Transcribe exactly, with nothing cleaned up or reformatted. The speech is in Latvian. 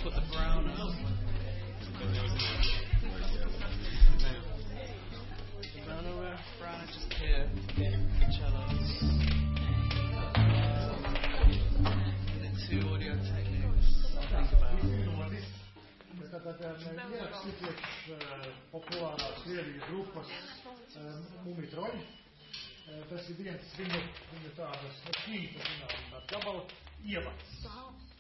put the brown on. Brown over, brown just here. Cellos. The two audio techniques I'll think about. Tätä lisäksi populaarā Krievijas grupas Mumitroņi. Tas ir viens viņu, viņu tādas šīta, zinām, tāds gabala ievads.